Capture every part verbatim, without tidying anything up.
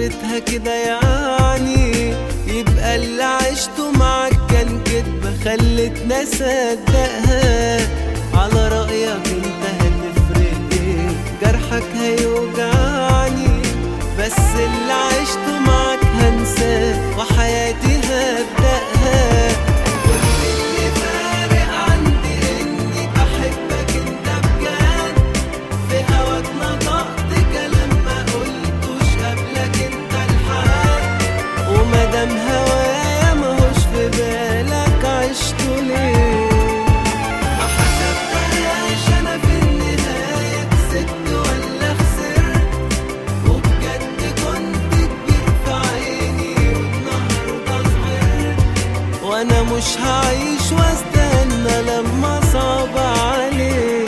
اخرتها كده يعني يبقى اللي عشته معاك كان كدبة خلتنا اصدقها. على رأيك انت هتفرق ايه؟ جرحك هيوجعني بس اللي عشته معاك هنساه وحياتي هبدأها. كل اللي فارق عندي اني بحبك انت بجد، في هواك نطقت كلام ما قلتوش قبلك انت الحق، ومادام هوايا ماهوش في بالك عشته ليه؟ ما حسبتهاش انا في النهاية كسبت ولا خسرت، وبجد كنت كبير في عيني والنهارده صغرت، وانا مش هعيش واستنى لما صعب عليك.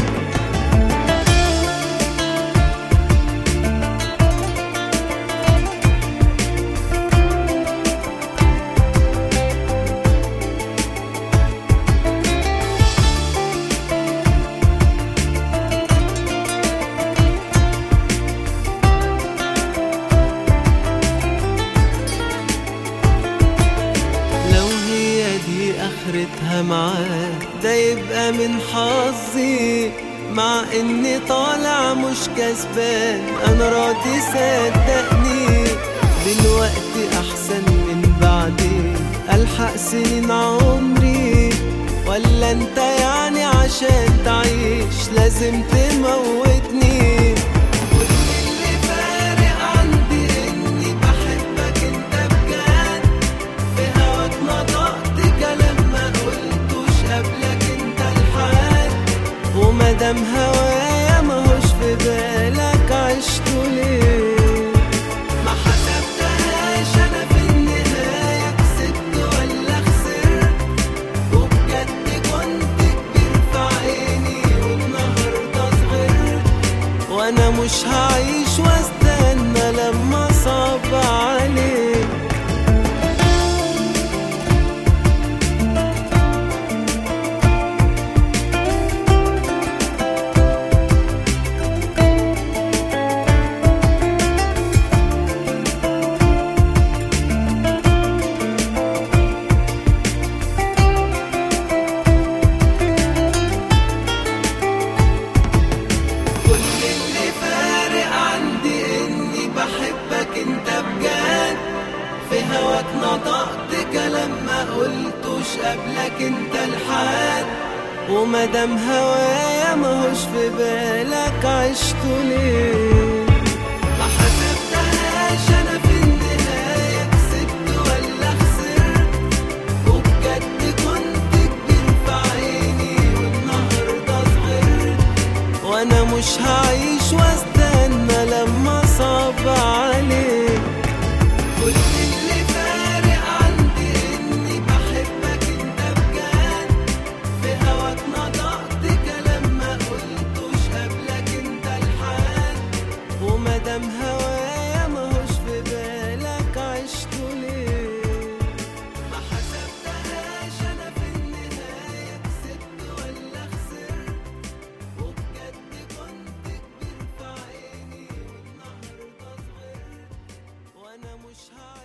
اخرتها معاك ده يبقى من حظي، مع اني طالع مش كسبان انا راضي صدقني. دلوقتي احسن من بعدين الحق سنين عمري، ولا انت يعني عشان تعيش لازم تموتني؟ ومادام هوايا ماهوش في بالك عشته ليه؟ ما حسبتهاش انا في النهاية كسبت ولا خسرت، وبجد كنت كبير في عيني والنهارده صغرت، وانا مش هعيش واستنى لما صعب عليك. في هواك نطقت كلام ما قلتوش قبلك انت الحد، ومادام هوايا ماهوش في بالك عشته ليه؟ ما حسبتهاش انا في النهاية كسبت ولا خسرت، وبجد كنت كبير في عيني والنهارده صغرت، وانا مش هعيش واستنى لما صعب عليك. كل اللي فارق عندي اني بحبك انت بجد، في هواك نطقت كلام ما قلتوش قبلك انت الحد، ومادام هوايا ماهوش في بالك عشته ليه؟ ما حسبتهاش انا في النهاية كسبت ولا خسرت، وبجد كنت كبير في عيني والنهارده صغرت، وانا مش